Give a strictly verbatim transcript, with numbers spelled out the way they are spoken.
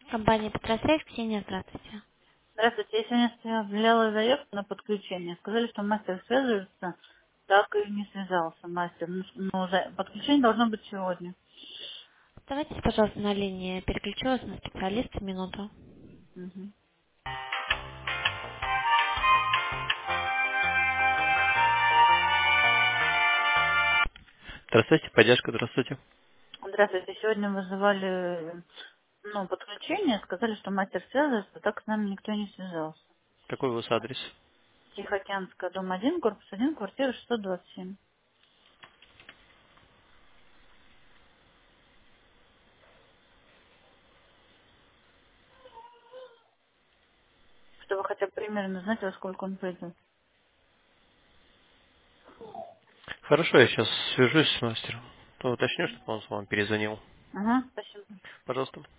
Компания Петросвязь, Ксения, здравствуйте. Здравствуйте, я сегодня оставляла заявку на подключение. Сказали, что мастер связывается, так и не связался мастер. Ну, ну, за- подключение должно быть сегодня. Оставайтесь, пожалуйста, на линии. Переключу вас на специалиста минуту. Мгм. Здравствуйте, поддержка, здравствуйте. Здравствуйте, сегодня вызывали ну, подключение, сказали, что мастер связывается, так с нами никто не связался. Какой у вас адрес? Тихоокеанская, дом один, корпус один, квартира шестьсот двадцать семь. Чтобы хотя бы примерно знать, во сколько он придет. Хорошо, я сейчас свяжусь с мастером. То уточню, чтобы он с вами перезвонил. Ага, спасибо. Пожалуйста.